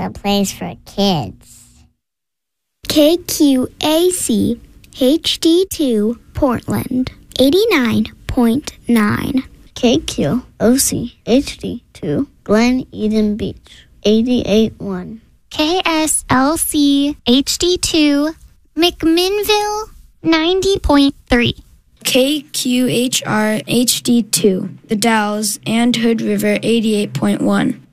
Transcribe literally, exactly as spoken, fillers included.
a place for kids. K Q A C H D two Portland, eighty-nine point nine. K Q O C H D two Glen Eden Beach, eighty-eight point one. K S L C H D two McMinnville, ninety point three. K Q H R H D two The Dalles and Hood River, eighty-eight point one.